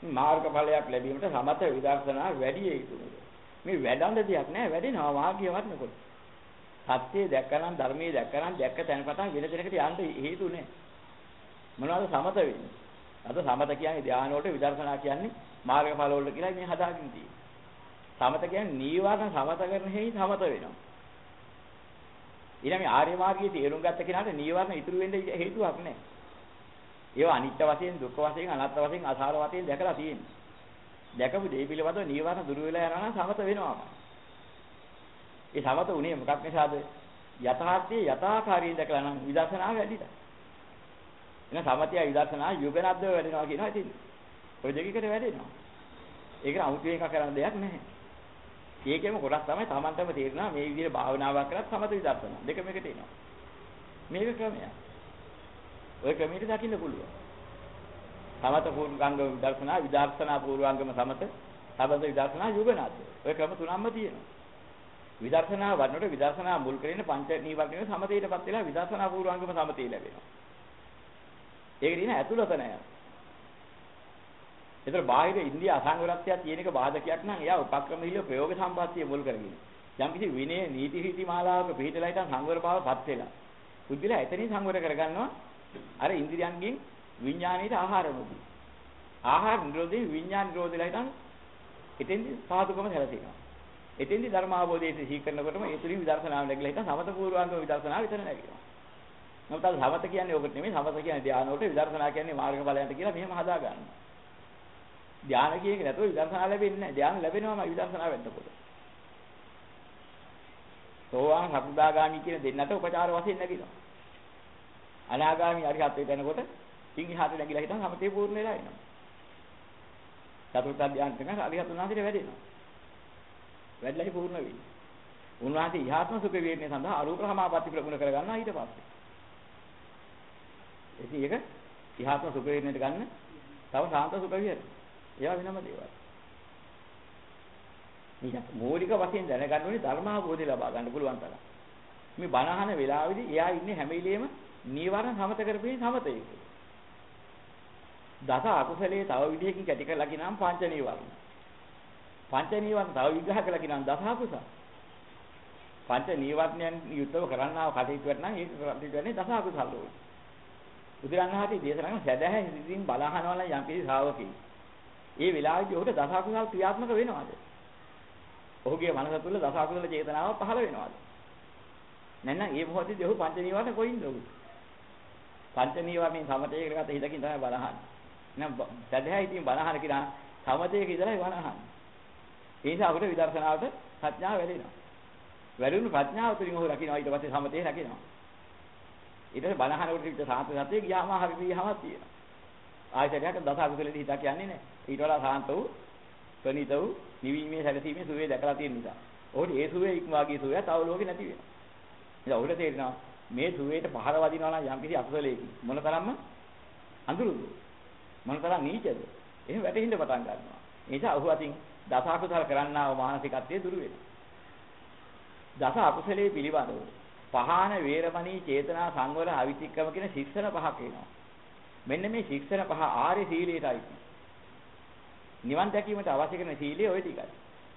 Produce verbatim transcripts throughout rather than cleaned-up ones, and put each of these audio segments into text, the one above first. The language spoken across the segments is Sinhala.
මාර්ගඵලයක් ලැබීමට සමත විදර්ශනා වැඩි යුතුයි. මේ වැඩඳ දෙයක් නෑ වැඩෙනවා වාග්ය වටනකොට. සත්‍යය දැක්කනම් ධර්මයේ දැක්කනම් දැක්ක තැන පටන් වෙන තැනකට යන්න හේතු නෑ. මොනවද සමත වෙන්නේ? අද සමත කියන්නේ ධානය වලට විදර්ශනා කියන්නේ මාර්ගඵල වලට කියලා මේ හදාගෙන තියෙන්නේ. සමත කියන්නේ නීවරණ සමත කරන හේයි සමත වෙනවා. ඊළඟ ආර්ය මාර්ගයේ තේරුම් ගත්ත කෙනාට නීවරණ ඉතුරු වෙන්න හේතුවක් නැහැ. ඒවා අනිත්‍ය වශයෙන්, දුක්ඛ වශයෙන්, අනාත්ම වශයෙන්, අසාර වශයෙන් දැකලා තියෙනවා. දැකපු දේ පිළිබඳව නීවරණ දුරු වෙලා යනවා නම් සමත වෙනවාම. ඒ සමත උනේ මොකක් නිසාද? යථාර්ථයේ යථාකාරයෙන් දැකලා නම් විදර්ශනා වැඩිලා. එන සමතය විදර්ශනා යුගනද්ද වැඩෙනවා කියනවා ඉතින්. ඔය දෙකකට වැඩෙනවා. ඒක අමුතු එකක් කරන්න දෙයක් නැහැ. ඒකෙම කොටස් තමයි Tamanටම තේරෙනවා මේ විදිහට භාවනාවක් කරත් සමත විදර්ශනා දෙකම එකට එනවා. මේක ක්‍රමයක්. ඔය ක්‍රමයට දකින්න පුළුවන්. සමත පූර්වාංග විදර්ශනා, විදර්ශනා පූර්වාංගම සමත, සමත විදර්ශනා යුගනද්ද. ඔය ක්‍රම තුනක්ම තියෙනවා. විදර්ශනා වඩනකොට විදර්ශනා මුල් කරගෙන පංච නීවරණ සමතේටපත් වෙලා විදර්ශනා පූර්වාංගම සමතේ ලැබෙනවා. ඒක දින ඇතුළත නෑ. ඒතර බාහිර ඉන්දිය අසංවරත්වය තියෙන එක බාධකයක් නම් එයා උපක්‍රමීය ප්‍රයෝග සම්පත්තිය මුල් කරගෙන. යම් කිසි විනය නීති රීති මාලාවක පිළිහිටලා හිටන් සංවර බවපත් වෙලා. බුද්ධිලා එතනින් සංවර කරගන්නවා අර ඉන්ද්‍රියන්ගෙන් විඥාණයට ආහාර නොදී. ආහාර නිරෝධේ විඥාන නිරෝධලා හිටන් එතෙන්දි සාධුකම හැලතිනවා. එතෙන්දි ධර්ම අවබෝධයේ සිහි කරනකොටම ඒ තුලින් විදර්ශනාව නැගලා හිටන් සමත පූර්වාංග විදර්ශනාව විතර නැගිනවා. නමුත් අද සමත කියන්නේ ඔකට නෙමෙයි සමත කියන්නේ ධානය වලට විදර්ශනා කියන්නේ මාර්ගඵලයන්ට කියලා මෙහෙම හදා ගන්නවා. ධානය කියන එක නැතුව විදර්ශනා ලැබෙන්නේ නැහැ. ධානය ලැබෙනවම විදර්ශනා වෙන්නකොට. සෝවාන් සකුදාගාමි කියන දෙන්නට උපචාර වශයෙන් නැගිනවා. අනාගාමි අරිහත් වෙනකොට ඉන් එහාට නැගිලා හිටන් සමතේ පූර්ණ වෙලා එනවා. චතුර්ථ ධානය කරන අරිහත් උනාසිට වැඩෙනවා. වැඩිලා පූර්ණ වෙන්නේ. උන්වහන්සේ ඉහාත්ම සුඛ වේදනේ සඳහා අරූප සමාපatti ප්‍රගුණ කරගන්නවා ඊට පස්සේ. ඉතින් ඒක ඉහාත්ම සුඛ වේදනට ගන්න තව සාන්ත සුඛ විහෙර. ඒවා වෙනම දේවල්. මේක මූලික වශයෙන් දැනගන්න ඕනේ ධර්ම අවබෝධය ලබා ගන්න පුළුවන් තරම්. මේ බණ අහන වෙලාවෙදී එයා ඉන්නේ හැම වෙලෙම නීවරණ සමත කරපේ සමතයක. දස අකුසලයේ තව විදිහකින් කැටි කරලා කියනම් පංච නීවරණ. පංච නීවරණ තව විග්‍රහ කරලා කියනම් දස අකුසල. පංච නීවරණයන් යුක්තව කරන්නා කටයුතු කරනවා ඒක කටයුතු දස අකුසල වල. බුදුරණවහන්සේ දේශනා කරන සදහැ හිතින් බලහනවා නම් යම් කිසි ශ්‍රාවකෙක්. ඒ වෙලාවේදී ඔහුට දස අකුසල ක්‍රියාත්මක වෙනවද? ඔහුගේ මනස තුළ දස අකුසල චේතනාව පහළ වෙනවද? නැත්නම් ඒ මොහොතේදී ඔහු පංච නීවරණ කොයින්ද ඔහු? පංච නීවරණෙන් සමතේ කරගත හිතකින් තමයි බලහන්නේ. එහෙනම් සදහැ හිතින් බලහන කියලා සමතේක ඉඳලා බලහන්නේ. ඒ නිසා අපිට විදර්ශනාවට ප්‍රඥාව වැඩෙනවා. වැඩුණු ප්‍රඥාව තුළින් ඔහු රකින්නවා ඊට පස්සේ සමතේ රකින්නවා. ඊට පස්සේ බලහනකොට විතර සාන්ත සතිය ගියාම හරි ගියාමක් තියෙනවා. ආයතනයක දස අකුසලෙදී හිතක් යන්නේ නැහැ. ඊට වඩා සාන්ත වූ, ප්‍රණීත වූ, නිවීමේ සැලසීමේ සුවේ දැකලා තියෙන නිසා. ඔහුට ඒ සුවේ ඉක්මවාගේ සුවේ තව ලෝකේ නැති වෙනවා. ඉතින් ඔහුට තේරෙනවා මේ සුවේට පහර වදිනවා නම් යම් කිසි අකුසලයකින් මොනතරම්ම අඳුරුද? මොනතරම් නීචද? එහෙම වැටෙන්න පටන් ගන්නවා. ඒ නිසා ඔහු අතින් දස අකුසල කරන්නා වූ මානසිකත්වයේ දුරු වෙනවා. දස අකුසලයේ පිළිබඳව පහාන වේරමණී චේතනා සංවර අවිතික්‍රම කියන ශික්ෂණ පහක් වෙනවා. මෙන්න මේ ශික්ෂණ පහ ආර්ය සීලයටයි. නිවන් දැකීමට අවශ්‍ය කරන සීලය ওই ටිකයි.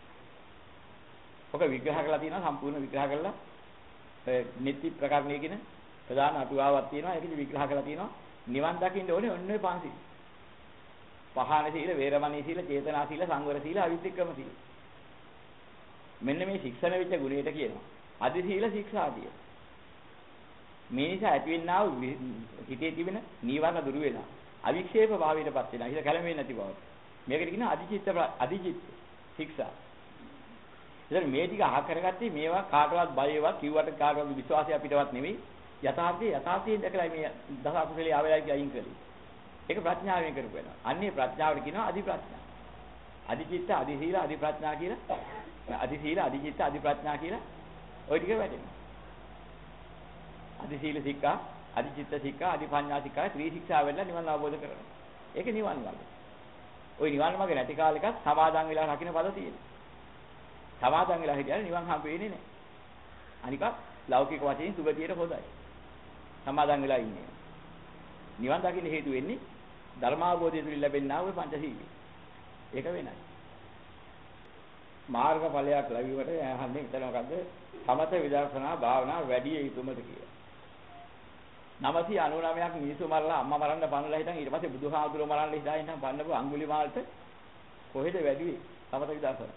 ඔක විග්‍රහ කරලා තියෙනවා සම්පූර්ණ විග්‍රහ කරලා නිත්‍ය ප්‍රකරණයේ කියන ප්‍රධාන අටුවාවක් තියෙනවා. ඒකෙදි විග්‍රහ කරලා තියෙනවා නිවන් දකින්න ඕනේ ඔන්න ඔය පංච සීල. පහාන සීල, වේරමණී සීල, චේතනා සීල, සංවර සීල, අවිතික්‍රම සීල. මෙන්න මේ ශික්ෂණ වෙච්ච ගුණයට කියනවා අදි සීල ශික්ෂාදිය. මේ නිසා ඇතිවෙනා වූ හිතේ තිබෙන නීවරණ දුරු වෙනවා. අවික්ෂේප භාවයටපත් වෙනවා. හිත කැළඹෙන්නේ නැති බව. මේකට කියනවා අදිචිත්ත අදිචිත්ත ශික්ෂා. ඉතින් මේ ටික අහ කරගත්තේ මේවා කාටවත් බයවත් කිව්වට කාටවත් විශ්වාසය අපිටවත් නෙවෙයි. යථාර්ථයේ යථාර්ථයෙන් දැකලා මේ දස අකුසලයේ ආවේලයි කියයින් කළේ. ඒක ප්‍රඥාවෙන් කරපු වෙනවා. අන්නේ ප්‍රඥාවට කියනවා අදි ප්‍රඥා. අදිචිත්ත, අදි සීල, අදි ප්‍රඥා කියලා. අදි සීල, අදි චිත්ත, අදි ප්‍රඥා කියලා ওই ටික වැටෙනවා. අදි සීල සික්ඛා, අදි චිත්ත සික්ඛා, අදි ප්‍රඥා සික්ඛා ත්‍රි ශික්ෂා වෙන්න නිවන් අවබෝධ කරගන්න. ඒක නිවන් මාර්ගය. ওই නිවන් මාර්ගය නැති කාලෙකත් සමාදන් වෙලා රකින්න පද තියෙනවා. සමාදන් වෙලා හිටියම නිවන් හම්බ වෙන්නේ නැහැ. අනික ලෞකික වශයෙන් සුගතියට හොදයි. සමාදන් වෙලා ඉන්නේ. නිවන් දකින්න හේතු වෙන්නේ ධර්මාවබෝධය තුලින් ලැබෙනා වූ පංචශීලී. ඒක වෙනයි. මාර්ගඵලයක් ලැබීමට යහන්නේ මෙතන මොකද්ද? සමත විදර්ශනා භාවනා වැඩි යුතුමද කියලා. නවසිය අනූනවයක් මිනිස්සු මරලා අම්මා මරන්න පන්නලා හිටන් ඊට පස්සේ බුදුහාමුදුරුවෝ මරන්න හිටා ඉන්න පන්නපු අඟුලිමාල්ට කොහෙද වැඩි වෙයි? සමත විදර්ශනා.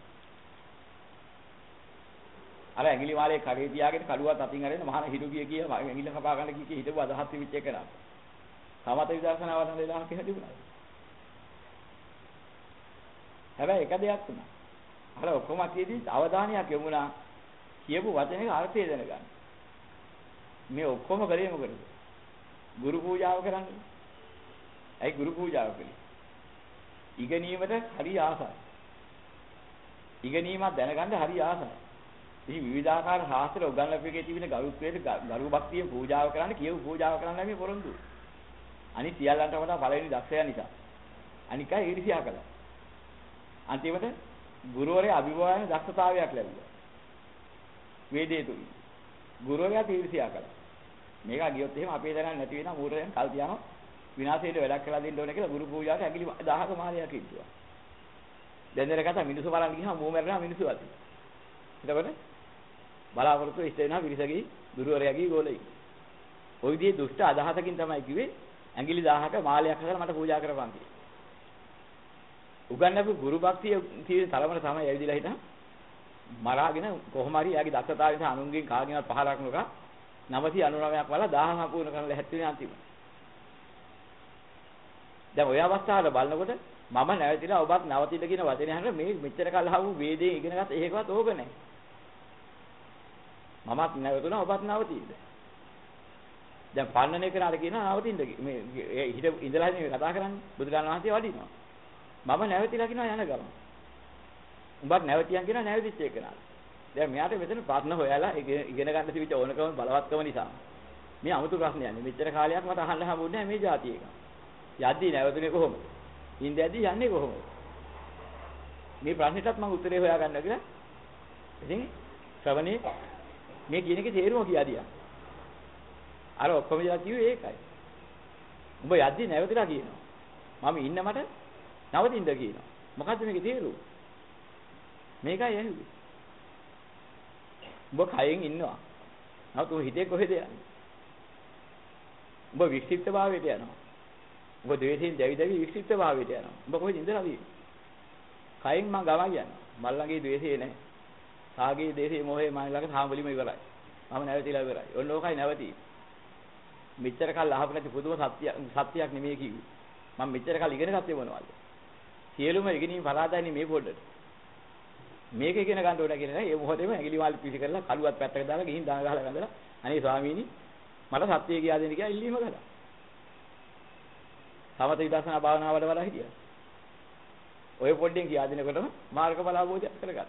අර ඇඟිලිමාලේ කඩේ තියාගෙන කඩුවත් අතින් අරගෙන මහාන හිරු ගිය කිය ඇඟිල්ල කපා ගන්න කී කී හිටපු අදහස් තිබිච්ච එක නා. සමත විදර්ශනා වඩන වෙලාවක හැදුණා. හැබැයි එක දෙයක් වුණා. අර ඔක්කොම කියදී අවධානයක් යොමුනා කියපු වචනේ අර්ථය දැනගන්න. මේ ඔක්කොම කරේ මොකද? ගුරු පූජාව කරන්නේ. ඇයි ගුරු පූජාව කළේ? ඉගෙනීමට හරි ආසයි. ඉගෙනීමක් දැනගන්න හරි ආසයි. ඉතින් විවිධාකාර ශාස්ත්‍ර උගන්වපු එකේ තිබෙන ගරුත්වයට ගරු භක්තිය පූජාව කරන්න කියව පූජාව කරන්න මේ පොරොන්දු. අනිත් සියල්ලන්ට වඩා පළවෙනි දක්ෂයා නිසා. අනිකයි ඊර්ෂ්‍යා කළා. අන්තිමට ගුරුවරයා අභිභාවන දක්ෂතාවයක් ලැබුවා. වේදේ තුල. ගුරුවරයා ඊර්ෂ්‍යා කළා. මේක ගියොත් එහෙම අපේ දැනන් නැති වෙනවා මූරෙන් කල් තියනවා. විනාශයට වැඩක් කළා දෙන්න ඕනේ කියලා ගුරු පූජාවට ඇඟිලි දහක මාලයක් කිව්වා. දැන් දෙරකට මිනිස්සු බලන් ගියාම මූ මැරෙනවා මිනිස්සු අතේ. එතකොට බලාපොරොත්තු ඉස්ත වෙනවා විරිසගේ ගුරුවරයාගේ ගෝලෙයි. ওই විදිහේ දුෂ්ට අදහසකින් තමයි කිව්වේ ඇඟිලි දහක මාලයක් හදලා මට පූජා කරපන් කියලා. උගන්නපු ගුරු භක්තිය තියෙන තරමට තමයි ඇවිදලා හිටන් මරාගෙන කොහොම හරි එයාගේ දක්ෂතාවය නිසා අනුන්ගෙන් කාගෙන්වත් පහරක් නොක නවසිය අනූනවයක් වල දහහ සම්පූර්ණ කරන්න හැත්තුනේ අන්තිමට. දැන් ඔය අවස්ථාවල බලනකොට මම නැවතිලා ඔබත් නවතින්න කියන වචනේ අහන්න මේ මෙච්චර කල් අහපු වේදේ ඉගෙනගත් ඒකවත් ඕක නැහැ. මමත් නැවතුණා ඔබත් නවතින්න. දැන් පන්නන එක නාද කියනවා නවතින්න මේ හිත ඉඳලා ඉන්නේ කතා කරන්නේ බුදුරජාණන් වහන්සේ වඩිනවා. මම නැවතිලා කියනවා යන ගම. උඹත් නැවතියන් කියනවා නැවතිච්ච එක නාද. දැන් මෙයාට මෙතන ප්‍රශ්න හොයලා ඉගෙන ගන්න තිබිච්ච ඕනකම බලවත්කම නිසා මේ 아무තු ප්‍රශ්නයක් නෙමෙයි. මෙච්චර කාලයක් මට අහන්න හම්බුනේ නැහැ මේ જાතිය එක. යද්දී නැවතුනේ කොහොමද? ඉන්දියාදී යන්නේ කොහොමද? මේ ප්‍රශ්නෙටත් මම උත්තරේ හොයාගන්න කියලා. ඉතින් ශ්‍රවණේ මේ කියන එකේ තේරුම කියදියා. අර ඔක්කොම ඉලා කිව්වේ ඒකයි. උඹ යද්දී නැවතිලා කියනවා. මම ඉන්න මට නවතින්න කියනවා. මොකද්ද මේකේ තේරුම? මේකයි ඇහුවේ. උඹ කයෙන් ඉන්නවා. නමුත් උඹ හිතේ කොහෙද යන්නේ? උඹ වික්ෂිප්ත භාවයට යනවා. උඹ ද්වේෂයෙන් දැවි දැවි වික්ෂිප්ත භාවයට යනවා. උඹ කොහෙද ඉඳලා තියෙන්නේ? කයින් මං ගමන් යනවා. මල්ලගේ ද්වේෂය නැහැ. සාගේ දේශේ මොහේ මම ළඟ සාම්බලිම ඉවරයි. මම නැවතිලා ඉවරයි. ඔන්න ඕකයි නැවති. මෙච්චර කල් අහපු නැති පුදුම සත්‍ය සත්‍යයක් නෙමෙයි කිව්වේ. මම මෙච්චර කල් ඉගෙන ගත්තේ මොනවද? සියලුම ඉගෙනීම් පරාදයිනේ මේ පොඩ්ඩට. මේක ඉගෙන ගන්න ඕන කියලා නෑ. ඒ මොහොතේම ඇඟිලි මාල් පිසි කරලා කළුවත් පැත්තක දාලා ගිහින් දාන ගහලා වැඳලා අනේ ස්වාමීනි මට සත්‍යය කියා දෙන්න කියලා ඉල්ලීම කළා. සමත විදර්ශනා භාවනාවල වල හිටියා. ඔය පොඩ්ඩෙන් කියා දෙනකොටම මාර්ගඵල අවබෝධයක් කරගත්තා.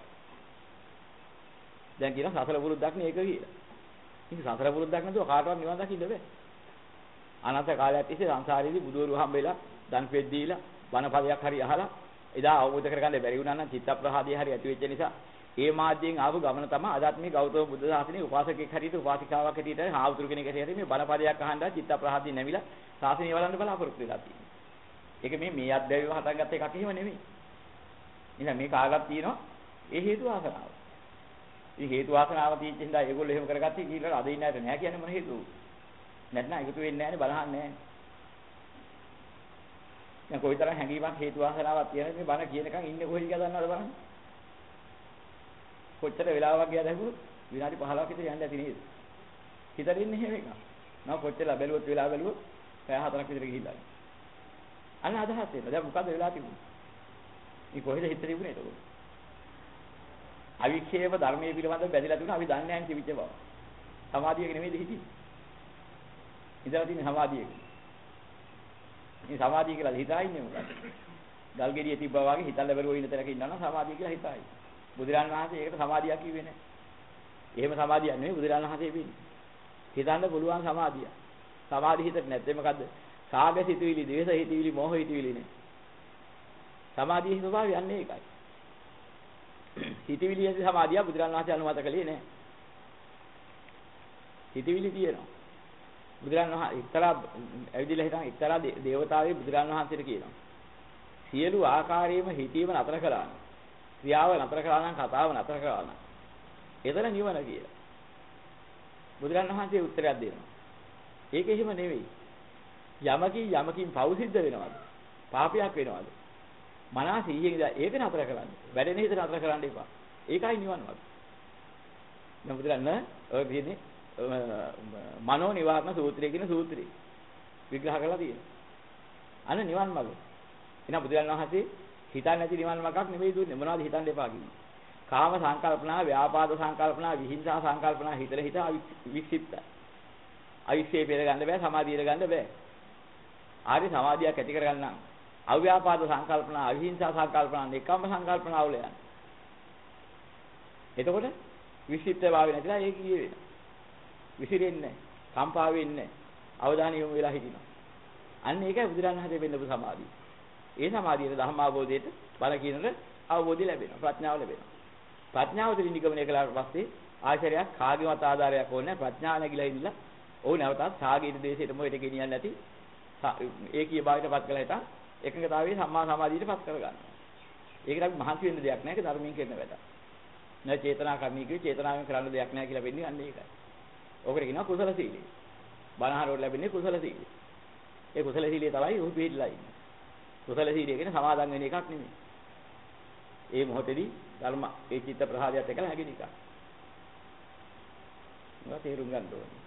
දැන් කියන සසල පුරුද්දක් නේ ඒක කියලා. ඉතින් සසල පුරුද්දක් නැතුව කාටවත් නිවන් දකින්න බෑ. අනන්ත කාලයක් තිස්සේ සංසාරේදී බුදුවරු හම්බෙලා දන් පෙත් දීලා බණ පදයක් හරි අහලා එදා අවබෝධ කරගන්න බැරි වුණා නම් චිත්ත ප්‍රහාදය හරි ඇති වෙච්ච නිසා ඒ මාධ්‍යයෙන් ආපු ගමන තමයි අදත් මේ ගෞතම බුදු සාසනයේ උපාසකෙක් හරියට උපාසිකාවක් හරියට හාමුදුරු කෙනෙක් හරියට මේ බණ පදයක් අහන්න චිත්ත ප්‍රහාදයෙන් නැමිලා සාසනය වලන්න බලාපොරොත්තු වෙලා තියෙනවා. ඒක මේ මේ අධ්‍යයව හදාගත්ත එකක් එහෙම නෙමෙයි. එහෙනම් මේ කාලයක් තියෙනවා ඒ හේතු ආසනාව. මේ හේතු ආසනාව තියෙච්ච හින්දා ඒගොල්ලෝ එහෙම කරගත්තේ කියලා අද ඉන්න අයට නෑ කියන්නේ මොන හේතුව? නැත්නම් එකතු වෙන්නේ නෑනේ බලහන්නේ නෑනේ. දැන් කොයිතරම් හැංගීමක් හේතු ආසනාවක් තියෙනවද මේ බණ කියනකන් ඉන්නේ කොහෙද කියලා දන්නවද බලන්න. කොච්චර වෙලාවක් ගියාද හුරු විනාඩි පහළොවක් විතර යන්න ඇති නේද? හිතට ඉන්නේ එහෙම එකක්. නම කොච්චර බැලුවොත් වෙලාව බැලුවොත් පැය හතරක් විතර ගිහිල්ලා. අන්න අදහස් එන්න. දැන් මොකද වෙලා තිබුණේ? මේ කොහෙද හිත තිබුණේ එතකොට? අවික්ෂේප ධර්මයේ පිළිබඳව බැඳලා තිබුණා අපි දන්නේ නැහැ කිවිච්ච බව. සමාධියක නෙමෙයිද හිටියේ? ඉඳලා තියෙන සමාධියක. මේ සමාධිය කියලා හිතා ඉන්නේ මොකද? ගල් ගෙඩිය තිබ්බා වගේ හිතන්න බැරුව ඉන්න තැනක ඉන්නවා නම් සමාධිය කියලා හිතයි. බුදුරන් වහන්සේ ඒකට සමාධියක් කිව්වේ නැහැ. එහෙම සමාධියක් නෙමෙයි බුදුරන් වහන්සේ වෙන්නේ. හිතන්න පුළුවන් සමාධිය. සමාධිය හිතට නැත්නම් මොකද්ද? සාග සිතුවිලි, ද්වේෂ හිතුවිලි, මෝහ හිතුවිලි නේ. සමාධියේ ස්වභාවය යන්නේ ඒකයි. හිතවිලි ඇති සමාධිය බුදුරන් වහන්සේ අනුමත කළේ නැහැ. හිතවිලි තියෙනවා. බුදුරන් වහන්සේ එක්තරා ඇවිදලා හිටන් එක්තරා දේවතාවෙක් බුදුරන් වහන්සේට කියනවා. සියලු ආකාරයෙන්ම හිතීම නතර කළා නම් ක්‍රියාව නතර කළා නම් කතාව නතර කළා නම් එතන නිවන කියලා. බුදුරණන් වහන්සේ උත්තරයක් දෙනවා. ඒක එහෙම නෙවෙයි. යමකින් යමකින් පව් සිද්ධ වෙනවද? පාපයක් වෙනවද? මනස ඊයෙන් ඒක නතර කරන්න. වැඩෙන හිත නතර කරන්න එපා. ඒකයි නිවන් මාර්ගය. දැන් බුදුරණන් ඔය කියන්නේ මනෝ නිවාරණ සූත්‍රය කියන සූත්‍රය විග්‍රහ කරලා තියෙනවා. අන්න නිවන් මාර්ගය. එහෙනම් බුදුරණන් වහන්සේ හිතන්නේ නැති නිවන් මාර්ගයක් නෙමෙයි දුන්නේ. මොනවද හිතන්න එපා කියන්නේ? කාම සංකල්පනා, ව්‍යාපාද සංකල්පනා, විහිංසා සංකල්පනා හිතල හිත වික්ෂිප්තයි. අවික්ෂේ පෙර ගන්න බෑ, සමාධියට ගන්න බෑ. ආරි සමාධියක් ඇති කරගන්න නම් අව්‍යාපාද සංකල්පනා, අවිහිංසා සංකල්පනා, නිකම්ම සංකල්පනා වල යන්න. එතකොට වික්ෂිප්ත භාවය නැතිලා ඒක කියේ වෙනවා. විසිරෙන්නේ නැහැ, කම්පා වෙන්නේ නැහැ, අවධානය යොමු වෙලා හිටිනවා. අන්න ඒකයි බුදුරණන් හදේ වෙන්නපු සමාධිය. ඒ සමාධියට ධර්මාවබෝධයට බල කියනද අවබෝධය ලැබෙනවා, ප්‍රඥාව ලැබෙනවා. ප්‍රඥාව තුළින් නිගමනය කළාට පස්සේ ආශ්‍රයයක් කාගේවත් ආධාරයක් ඕනේ නැහැ. ප්‍රඥාව නැగిලා ඉඳලා ඔව් නැවතත් සාගීත දේශයට මොකද ගෙනියන්නේ නැති ඒකීය භාවයටපත් කළා හිටා එකඟතාවයේ සම්මා සමාධියටපත් කරගන්නවා. ඒකට අපි මහන්සි වෙන්න දෙයක් නැහැ. ඒක ධර්මයෙන් කරන වැඩක්. නෑ චේතනා කර්මී කිව්වේ චේතනාවෙන් කරන්න දෙයක් නැහැ කියලා වෙන්නේ අන්න ඒකයි. ඕකට කියනවා කුසල සීලය. බණහරවල ලැබෙන්නේ කුසල සීලය. ඒ කුසල සීලය තමයි උහු පිළිලා ඉන්නේ. කුසල සීලය කියන්නේ සමාදන් වෙන එකක් නෙමෙයි. ඒ මොහොතේදී ධර්ම ඒ චිත්ත ප්‍රහාදයට එකලා හැගෙන එකක්. මේවා තේරුම් ගන්න ඕනේ.